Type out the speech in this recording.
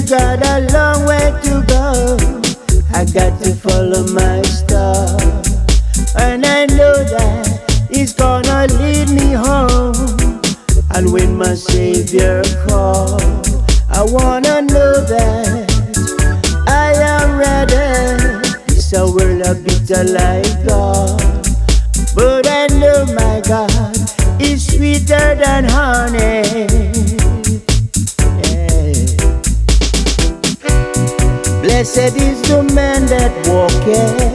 got a long way to go. I got to follow my star, and I know that He's gonna lead me home. And when my Savior calls, I wanna know that I am ready. It's a world a bitter like God, but I know my God is sweeter than honey. Yeah. Blessed is the man that walketh